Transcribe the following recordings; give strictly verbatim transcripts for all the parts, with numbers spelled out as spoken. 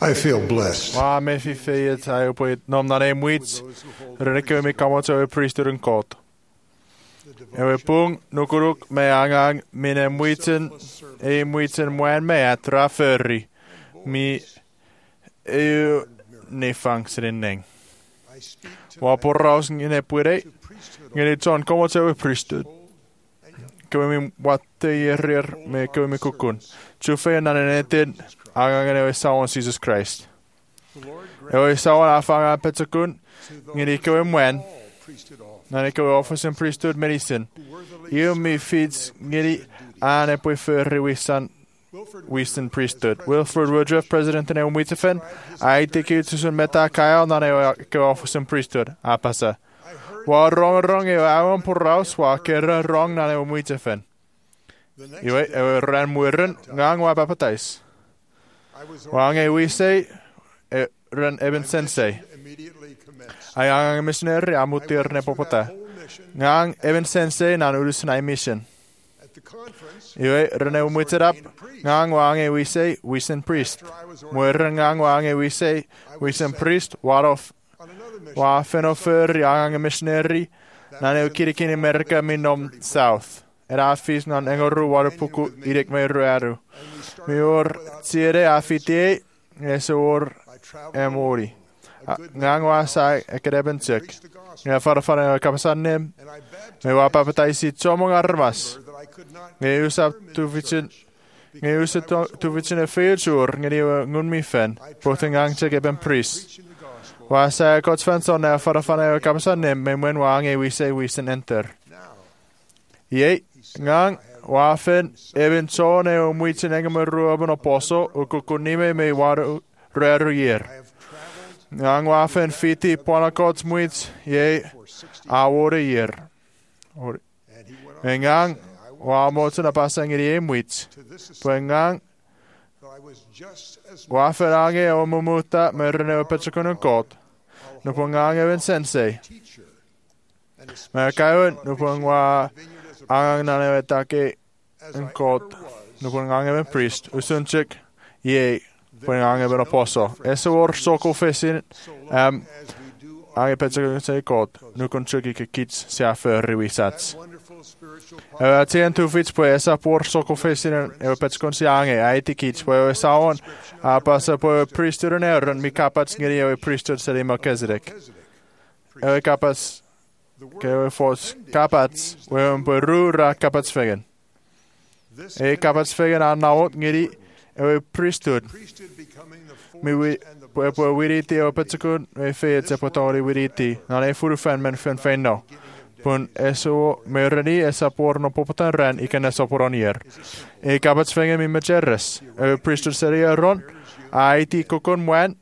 I feel blessed. Wa me fi fiad a yw bwyd nom na'n ein wyt rydyn i gymryd gamot o y priester yn cod. Ewe bwng nwgwrwg me angang min em wytyn ein wytyn mwen me adra ffyrri mi yw nefang sy'n unig. Wa borraws ngyn ebwyr ei ngyn i John gamot o y priester. Gymryd mi wate i erir me gymryd mi cwcwn. Trwffe yn angen edyn angen ewe sawan Jesus Christ. Ewe sawan a fang a petagwn ngyn i gymryd mwen na ni gymryd office yn priesthood medicine. Yw mi ffids ngyn i an e bwy ffyr rywisan Winston priesthood. Wilford Woodruff, president yn ewn wytafen, a i digwyd sy'n meta cael na ewe gymryd office yn priesthood. A pasa. Wa rong rong ewe awan pwraws wa gyrra rong na ewn wytafen. Iwe, ewe ren mwyryn, ngang wa bapadais. Wa nge wisei, e, ren eben sensei. Ai angang missionary a mutir ne popota. Ngang eben sensei na urus na mission. Iwe, ren ewe mwytirap, ngang wa nge wisei, wisen priest. Mwyryn ngang wa nge wisei, wisen priest, warof. Wa fenofyr i angang missionary, na ewe kirikin America minom south. Er affis na'n engorw war y pwcw irig mewn rwerw. Mi o'r tire affi de, nes o'r emori. Ngang wasau e gyreben tyg. Nge ffordd ffordd o'r capasanym, me wa babadau si tomong armas. Nge usab tufityn, nge usab tufityn y ffeir siwr, nge ni ngwn mi ffen, bwth yng ngang tyg eben pris. Wasau god ffenson e ffordd ffordd o'r capasanym, me mwen wa nge wisau wisyn enter. Ie, ngang, wafen, eben tôn e o mwytyn engym y rwab yn o boso, o gwgwnime me war rwer o ier. Ngang wafen ffiti pwana gods mwyt, ie, a war o ier. Ngang, wa motyn a basang i'r ie mwyt. Pwy ngang, wafen ange o mwmwta me rynne o petracwn yn god. Nw pwy ngang eben sensei. Mae gael, nw pwy ngwa angang na newe dage yn god. Nw pwy ngang eben priest. Wysyntig, ie, pwy ngang eben apostle. Eso o'r socol ffesin, um, ange petracwn yn god. Nw gw'n tryg i cycyds si a ffyr rywisats. Ewa ti yn tŵfit pwy esa pwy'r socol ffesin ewa petracwn si ange, a i ti cyds pwy ewa sawan, a basa pwy priestwr yn ewr, mi capats ngeri ewa priestwr sy'n ei Melchizedek. Ewa capats Gewe fos capats, wewn bwy rŵr a capats ffegen. E capats ffegen a nawd ngiri ewe priesthood. Mi bwy wedi di o petacwn me ffeid se potori wedi di. Na ne ffwrw ffen men ffen ffen no. Bwn eso me rynnu esa bwr no popotan ren i gen eso bwr on ier. E capats ffegen mi mageres. Ewe priesthood seri a ron. A i di gwgwn mwen.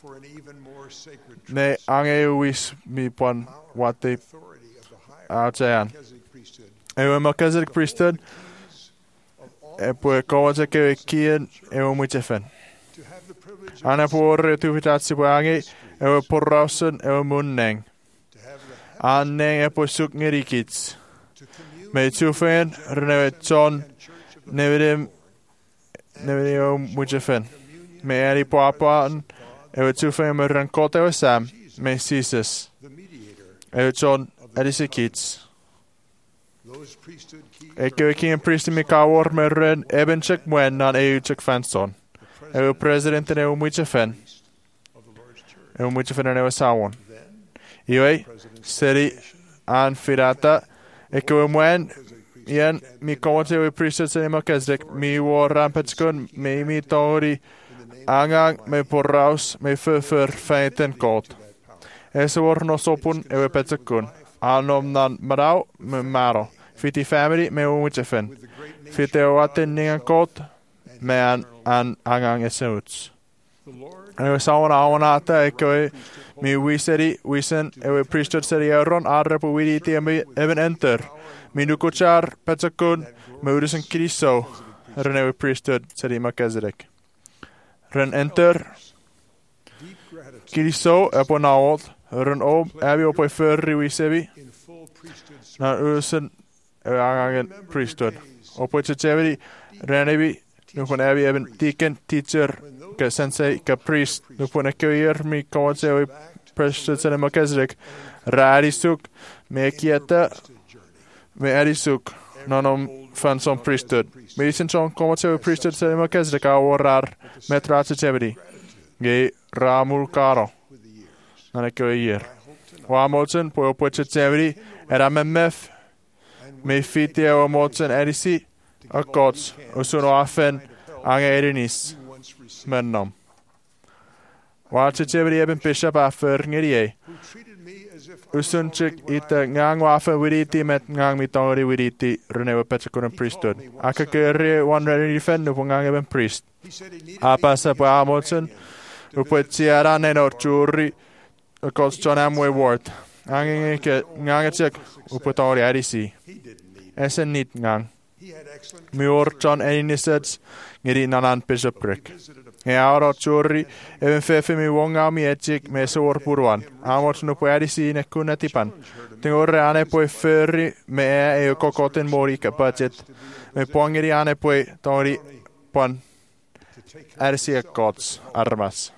Ne ange wis mi bwan wadi a tean. Ewe Melchizedek priesthood, e pwy gofod e gywe cyn ewe mwytefen. Anna pwyr e tŵfidat si pwy angi, ewe pwrrawsyn ewe mwnneng. Anneng e pwy swg ngir i gyds. Mae tŵfen, rhaid John, nefyd nefyd ewe mwytefen. Mae eri bwabwan, ewe tŵfen mae rhan god ewe Sam, mae Jesus. Ewe John, Edis y kids. E gywe cyn priest i mi gawr mewn rhan eben chyg mwen na'n ew chyg fanson. Ew president yn ew mwyta ffen. Ew mwyta ffen yn ew sawon. Iwe, seri an ffirata. E gywe mwen, ian, mi gawr ew priest yn ew Melchizedek. Mi war ran petgwn, mi mi dori angang, me bwrraws, me ffyr ffeint yn god. Es war nos opwn ew petgwn. Anom na'n maraw, me maro. Fyti family, me o wytefen. Fyti o atyn ning an god, me an, an angang esewts. Ewe sawan awan ata e gywe mi wiseri, wisen, ewe priesthood seri euron, arrep o wedi di even enter. Mi nwgwchar, petagwn, me wrys yn criso, rhan ewe priesthood seri Melchizedek. Rhan enter, criso, e bo nawod, rhan o, ebi o boi ffyr i wisebi, na wrys yn ewe angangen priesthood. O boi te tefyd, rhan ebi, nu pun evi eben deacon, teacher, ka sensei, ka priest, nu pun e kewir mi kawatseo Preston sa Melchizedek, raadisuk, me kieta, me adisuk, nanom fan som priesthood. Me isin som kawatseo priesthood sa Melchizedek awarar metratsevedi, ge ramul karo, nana kewir. Wa motsen po poetsevedi, era memef, me fitia wa motsen edisi, a gods, usuno afen, ange edinis, mennom. Watsevedi eben bishop afer ngedie. Usunchik ita ngang wafa widiti met ngang mitongri widiti renewa petsakuran priesthood. Aka kere one ready defend no ngang eben priest. Apa sa po amotsen upwet siara neno churi gods John Amway Ward. Angin ke ngang chek upwetongri adisi. Esen nit ngang. Mior John Enisets ngedi nanan bishop brick. E aura churi even fefe mi wonga mi etchik me sor puruan. Amot no puedi si ne kunetipan. Tingore ane poi ferri me e kokoten mori ka budget. Me pongeri ane poi tori pon arsia gods armas.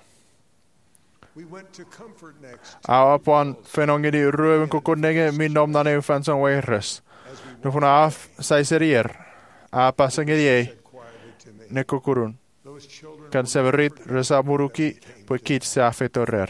Awa pon fenongedi ruven kokonege min nomnane fanson weirres. No funa af saiserier. A pasangedi e ne kokurun. Kan severit resa muruki po kit se afetorer.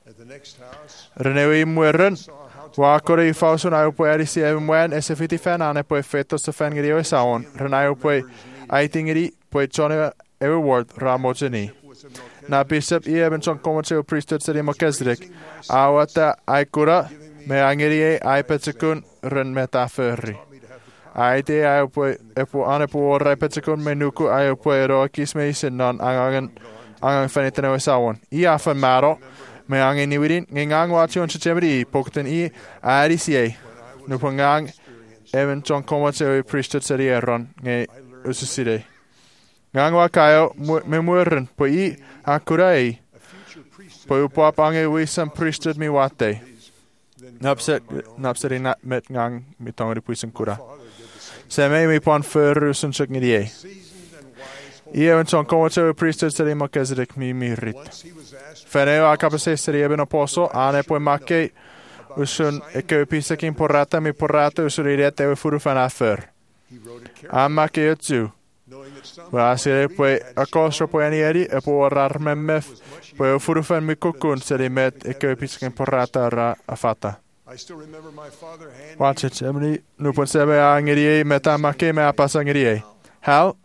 Renewi mueren, wa kore i fausun au po erisi e muen e se fiti fan ane po effetto se fan giri o saon, renau po aitingiri po chone ewe word ramojeni. Na bishop i eben chon komoche o priesthood seri Melchizedek, awata aikura me angiri e aipetsekun ren metaferri. Aite ai po e po ane po ora petsekon menuku ai po ero kis me sin non angan angan fanitene o sawon. I afa maro me angen niwidin ngang watchon chebri pokten i arisia. Nu pongang even chon komoche o priesthood seri eron nge ususide. Ngang wa kayo me mueren po i akurai. Po po pange wisam priesthood mi wate. Napset napseri na met ngang mitong ripuisen kura. Se me mi pon förru sun chaknidie. I even son komoche priesthood seri Melchizedek mi mirit. Feneo a kapase seri eben aposo, ane poi makke usun eke pisakin porrata mi porrata usurirete e furu fan afer. Amma ke yotsu. Wa sere poi akosro poi anieri e po rar memmef poi furu fan mi kokun seri met eke pisakin porrata ra afata. Watch it, Emily. Nu pun sebe a ngiri meta make me apasa ngiri. How?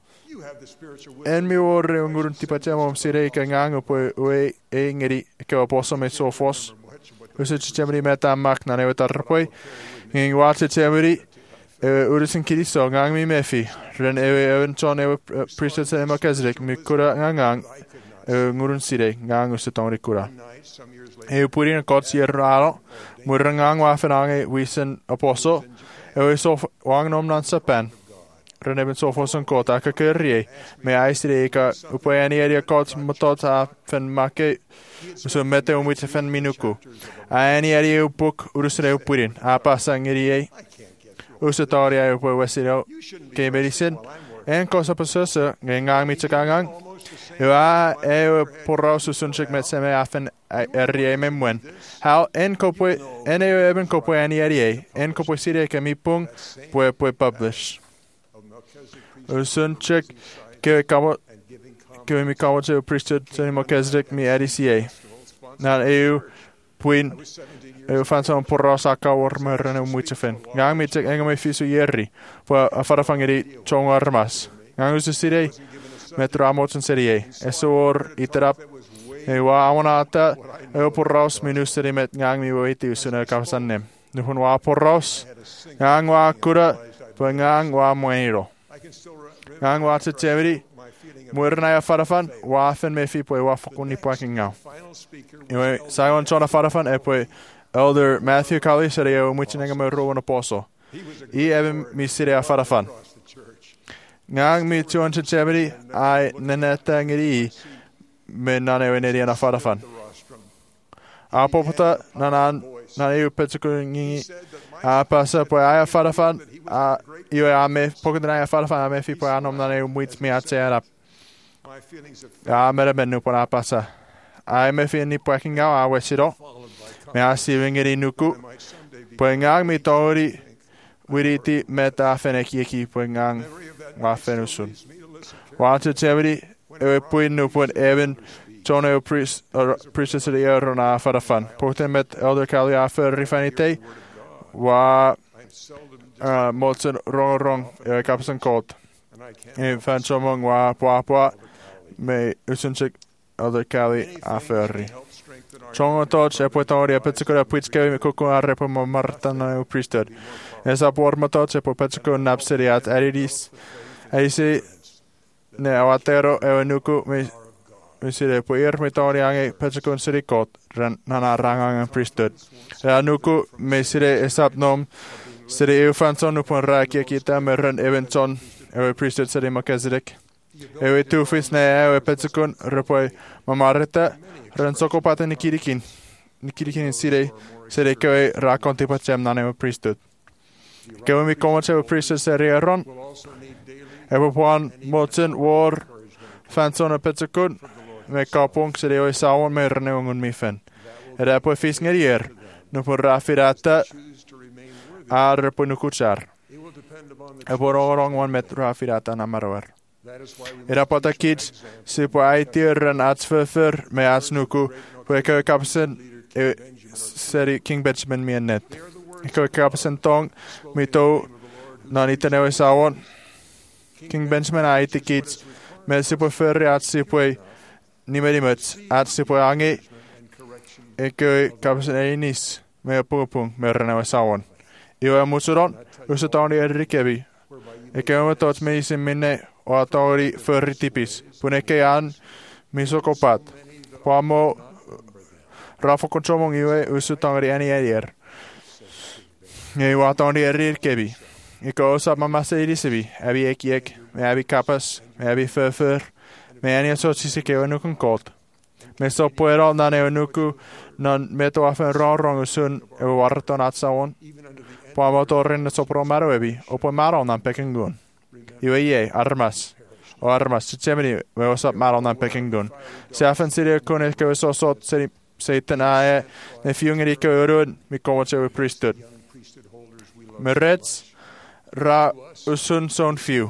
En mi orre ungurun tipachemo om sire ka ngang po we e ngiri ke poso me sofos. Usu chemri meta mak na ne tar poi. Nging watch it, Emily. Urisin kiriso ngang mi mefi. Ren e en chon e priesthood se Melchizedek mi kura ngang ngurun sire ngang usu tongri kura. E purin kots yerralo. Murangang wa fenange wisen aposo. E we so wang nom nan sapen. Reneben so fosun kota ka kerrie. Me aistre ka upoyani area kots motota fen make. So mete umite fen minuku. Ani area upuk urusre upurin. Apa sangerie. Usatoria upo wesiro ke medicine. En cosa pasose ngang mi chakangang. Ua e porro susunchik met seme afen rie memwen. How en kopwe en e eben kopwe ani rie. En kopwe sire ke mi pung pue pue publish. Usunchik ke kamo ke mi kamo che priesthood seni Melchizedek mi adca. Na eu puin eu fanson porro saka wormer no muitsefen. Gang mi chek engame fisu yerri. Po afara fangeri chong armas. Gang ususire metro amotsen serie. Esor iterap e wa amonata e porros minusteri met ngang mi witi usuna kapsannem. Nuhun wa porros ngang wa kura pengang wa moero. Ngang wa tseveri muerna ya farafan wa fen me fi po wa fakuni paking ngau. Ewe Simon chona farafan e po Elder Matthew Kali serie o muchinga me ro na poso. I even mi serie farafan. Ngang mi tuan tseveri ai neneta ngiri me nane weneri na farafan. A popota nanan na eu petsukungi a pasa po ai farafan a eu a me pokot na farafan a me fi po anom na eu muits mi atera. A mera menu pona pasa. Ai me fi ni pwecking au a wesido. Me a siving iri nuku. Pwengang mi tori wiriti meta feneki eki pwengang wa fenusun. Wata tevidi ewe puin nupun even Tone o pris priestess de erona for the fun. Poten met elder Kali after rifanite wa molten rong rong e kapsen kot. En fan somong wa pwa pwa me usunchik elder Kali aferi. Chongo toch e potori e petsikora puitske me koko arre po martana o priesthood. Esa por motoch e po petsikora napseriat eridis. Eisi ne awatero e nuku me Misire po ir mitori ange petsikon sirikot nana rangang priesthood. Ja nuku misire esap nom siri eufanson upon rakia kita merren eventon ewe priesthood siri makazidik. Ewe tufis ne ewe petsikon repoi mamarita ren sokopata nikirikin. Nikirikin sire sire kewe rakonti pacem nana ewe priesthood. Kewe mi komache ewe priesthood siri eron. Ewe puan moten war fanson e petsikon. Me kapong siri oi sawan me reneungun mi fen. Eda po fis ngerier. No po rafirata ar po nukuchar. E po rong wan met rafirata na maroer. Eda po ta kids si po aitir en atsfefer me atsnuku po e koe kapsen e seri King Benjamin mi en net. E koe kapsen tong mi to nan iten oi sawan. King Benjamin aiti kids me si po ferri atsi po e nimerimet at si po angi e koe kapsen e nis me pupung me renewe sawan. Iwa musuron usutoni erikebi. E koe me tot me isin minne o atori ferri tipis. Pune ke an misokopat. Pamo rafo konchomong iwe usutoni eni edier. E iwa atoni erikebi. E koe osap mamasa irisibi. Abi ek ek. Me abi kapas. Me abi ferfer. Me ania so sisi ke nukun kot. Me so puero nan e nuku nan meto afen rong usun e warton atsawon. Po motorin so pro maro ebi. O po maro nan pekingun. Iwe ye armas. O armas tsemeni me osap maro nan pekingun. Se afen siri kun e ke so sot seri seiten ae ne fiungeri ke urun mi komoche we priesthood. Me reds ra usun son fiu.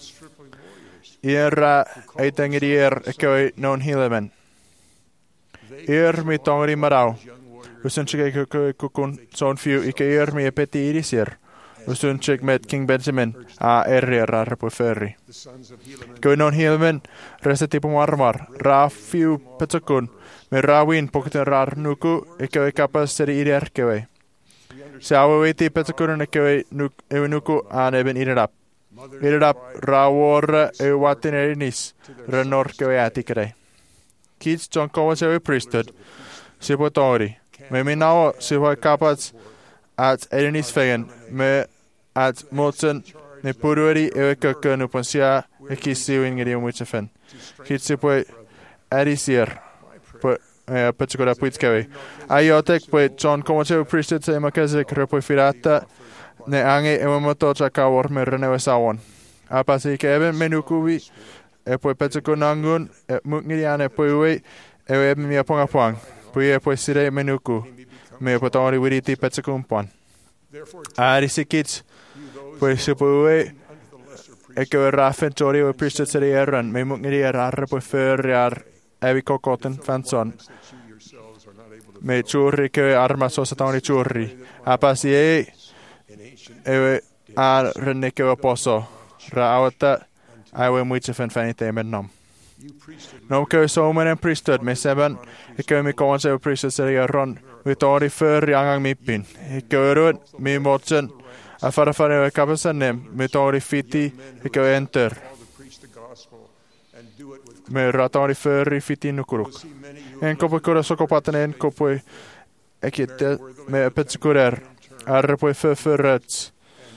Iera eitangirier ekoi non hilemen. Ir mi tongri marau. Usun chik kukun son fiu ike ir mi epeti irisir. Usun chik met King Benjamin a errier arpo ferri. Koi non hilemen resetipu armar. Ra fiu petakun. Me rawin pokten rar nuku ekoi kapas seri irier kewe. Se awe weiti petakun ekoi nuku an eben irirap. Irap rawor e watin erinis renor kewe atikere. Kids John Comas ewe priesthood sipotori. Me minao sipo kapats at erinis fegen me at moten ne pururi ewe kakun uponsia e kisiwin ngeri umuchefen. Kids sipo erisir po petsikora puitskewe. Ayotek po John Comas ewe priesthood se makazik repo firata ne ange e moto chaka war me renewe sawon. Apa si ke eben menukuwi e po petiko nangun e mungiriane po we e we mi aponga pang. Po e po sire menuku me po tori wiriti petiko pon. Ari sikits po se po we e ke rafen tori o priesthood sire eran me mungiri ar po ferrar evi kokoten fanson. Me churri ke arma so satani churri. Apa si e ewe a reneke wa poso ra awata awe muitse fen fanite men nom. Nom ke so men priesthood me seven ke mi konse o priesthood seria ron vi tori för yangang mippin. Ke rod mi motsen a fara fara we kapasen nem mi tori fiti ke enter. Me ratori för fiti nukuruk. En kopo kora sokopaten en kopo ekite me petskurer arre po för förrets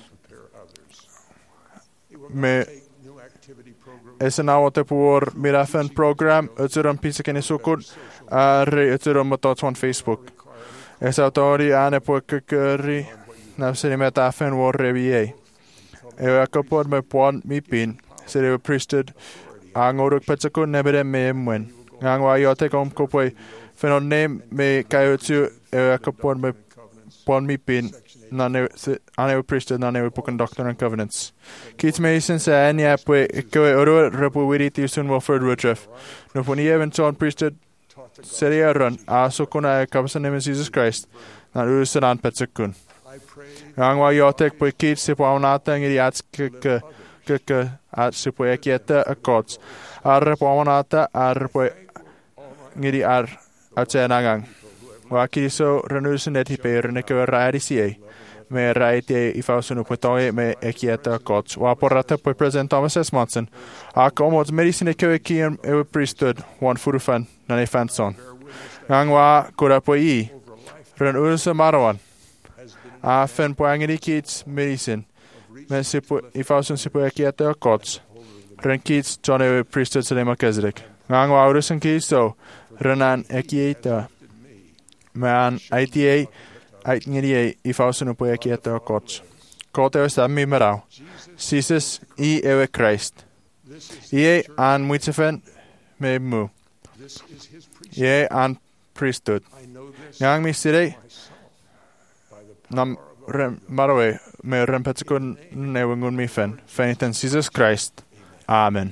me esen avote por mirafen program uturam pisekeni sukun arre uturam motot on Facebook. Esa autori ane po kukuri nafseni metafen war reviei. E akopod me pon mi pin seri priesthood angoruk petsakun nebere me mwen. Ngangwa yote kom kopoi fenon ne me kayotu e kapon me pon mi pin na ne ane priesthood na ne book and doctrine and covenants. Kits Mason sa anya pwe koe oro repu wiriti sun Wilford Woodruff. No poni even son priesthood seria run a so kuna e kapsa name Jesus Christ na urusan an petsakun. Ngangwa yote pwe kits se pawnata ngiri ats ke ke ke at se pwe kieta a kots. Ar pawnata ar pwe ngiri ar atse nangang. Wa kiriso renusen et hipe reneke raadisia. Me raite i fausunu pwetoe me ekieta kots. Wa porata pwe President Thomas S. Monson. A komod medicine ke kien e priesthood wan furufan na ne fanson. Ngangwa kura pwe i. Ren urusa marawan. A fen pwe angiri kits medicine. Men se pwe i fausun se pwe ekieta kots. Ren kits John e priesthood sa Melchizedek. Ngangwa urusan kiso. Renan ekieta. Man aita ait ngiri i fausun po ekieta kots. Kote o stammi marau. Jesus i ewe Christ. Ie an muitsefen me mu. Ie an priesthood. Ngang mi sire nam rem marawe me rempetskun newengun mi fen. Feniten Jesus Christ. Amen.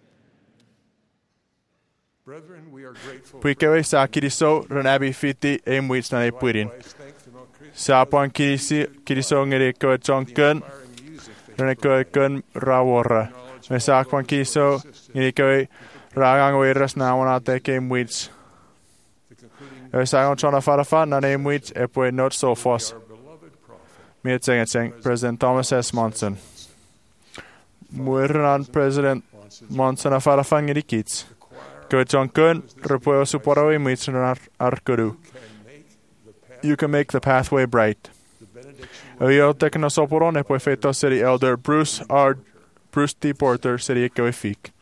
Pui kewe sa kiriso renabi fiti e muits na e puirin. Sa apuan kirisi kiriso ngiri koe chonken rene koe kun rawora. Me sa apuan kiriso ngiri koe ragang weiras na wana te ke muits. E sa on chona farafa na ne muits e pui not so fos. Me tseng et tseng President Thomas S. Monson. Muirran President Monson a farafa ngiri kits. Koe chonken repueo suporo i muits ar arkuru. You can make the pathway bright. Oyo tekno soporon e poi feto city elder Bruce R. Bruce D. Porter city e koe fik.